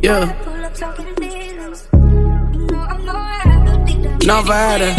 Yeah. Nova era.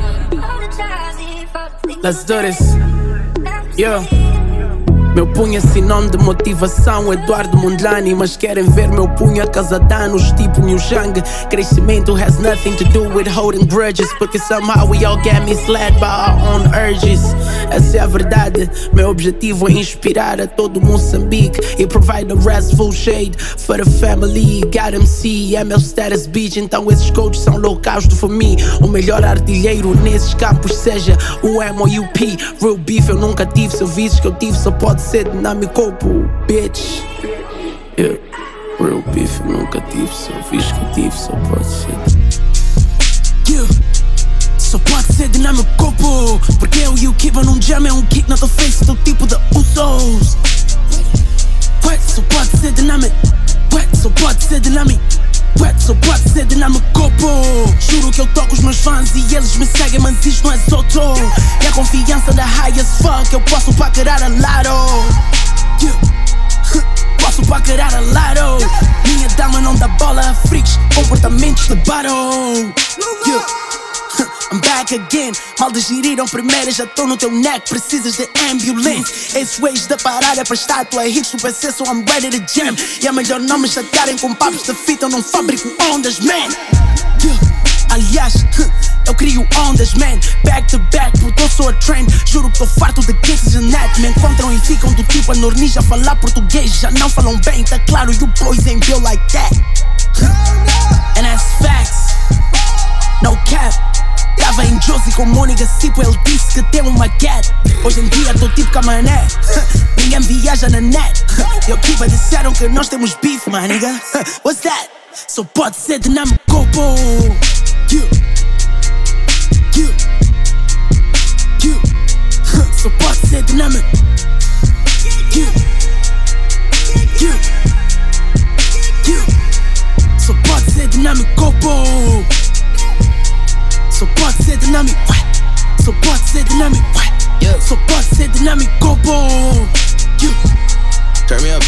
Let's do this. Yeah. Meu punho é sinônimo de motivação, Eduardo Mondlane. Mas querem ver meu punho a causar danos tipo New Shang. Crescimento has nothing to do with holding grudges, porque somehow we all get misled by our own urges. Essa é a verdade. Meu objetivo é inspirar a todo Moçambique e provide a restful shade for the family. Got MC, é meu status beach, então esses coaches são holocausto for me. O melhor artilheiro nesses campos seja o M.O.U.P. Real beef eu nunca tive, serviços que eu tive só pode ser dinâmico, bitch. Yeah. Real beef eu nunca tive, serviços que eu tive só pode ser. Yeah. Só pode ser dinâmico, porque eu e o Kiba num jam é um kick na tua face do tipo de Usos. Só pode ser dinâmico, só pode ser dinâmico. Só pode ser dinâmico, juro que eu toco os meus fãs e eles me seguem, mas isto não é Zoto. E a confiança da high as fuck, eu posso paquerar a lado. Posso paquerar a lado. Minha dama não dá bola a freaks, comportamentos de battle. I'm back again. Mal digeriram primeiro, já tô no teu neck, precisas de ambulance. Esses ways da parada para estátua, hits no PC, so I'm ready to jam. E é melhor não me chatearem com papos de fita, eu não fabrico ondas, man. Aliás, eu crio ondas, man. Back to back, porque eu sou a trend. Juro que tô farto de cases and net. Me encontram e ficam do tipo a Nornija a falar português, já não falam bem, tá claro, you boys ain't built like that. And that's facts, no cap. Tava em Josie com Mônica Cipo, ele disse que tem uma cat. Hoje em dia tô tipo Camané, ninguém viaja na net. E o Kiba disseram que nós temos beef, my nigga. What's that? Só pode ser dinâmico, só pode ser dinâmico. Só pode ser dinâmico, só pode ser dinâmico, só pode ser dinâmico, só pode ser dinâmico, Turn me up.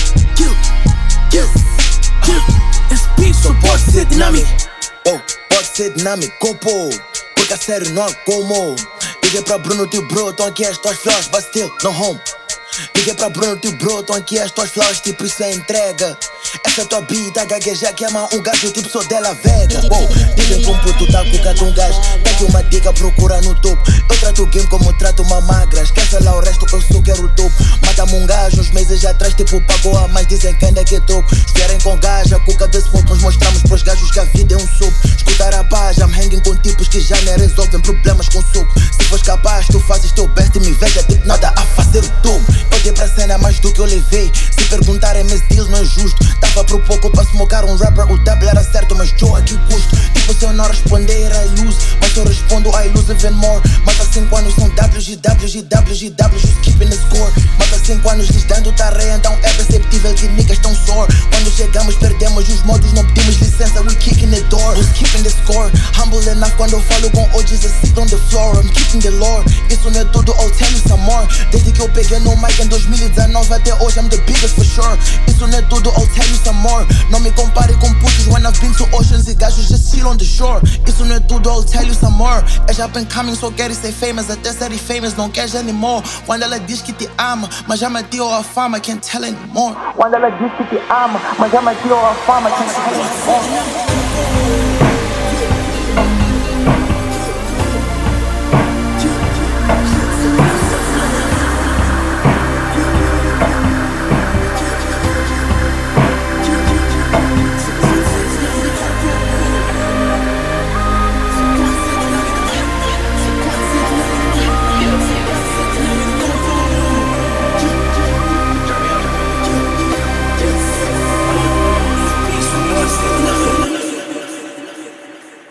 Esse beat só pode ser dinâmico. Oh, pode ser dinâmico, porque a sério não há como. Liguei pra Bruno, tio bro, tão aqui as tuas flores, but still no home. Liguei pra Bruno, tio bro, tão aqui as tuas flores, tipo isso é entrega. Essa tua beat, a gagueja que ama um gajo, tipo sou dela Vega. Dizem que um puto tá cucado um gajo, tá aqui uma dica, procura no topo. Eu trato o game como trato uma magra, esquece lá o resto, eu só quero o topo. Mata-me um gajo uns meses atrás, tipo pagou a mais, dizem que ainda que é topo. Se vierem com gajo, a cuca desse ponto, nós mostramos pros gajos que a vida é um suco. Escutar a paz, I'm hanging com tipos que já nem resolvem problemas com suco. Se fores capaz, tu fazes teu best e me veja tipo nada a fazer o topo. Eu dei pra cena mais do que eu levei, se perguntarem esse deal não é justo. Tava pro pouco pra smocar um rapper, o double era certo, mas Joe aqui o custo. Tipo se eu não responder, I lose, mas eu respondo, I lose even more. Mata 5 anos são W's e W's e W's e W's, just keeping the score. Mata 5 anos distando tá rei, então é perceptível que niggas tão sore. Quando chegamos perdemos os modos, não pedimos licença, we kicking the door, who's keeping the score. Humble enough quando eu falo com OGs, I sit on the floor, I'm keeping the lore. Isso não é tudo, I'll tell you some more. Desde que eu peguei no mic em 2019 até hoje, I'm the biggest for sure. Isso não é tudo, I'll tell you some more. Não me compare com putos when I've been to oceans e gajos just chill on the shore. Isso não é tudo, I'll tell you some more. É já been coming, só quero ser famous, até ser famous não queres anymore. Quando ela diz que te ama, mas já meteu a fama, can't tell anymore. Quando ela diz que te ama, mas já meteu a fama, can't tell anymore.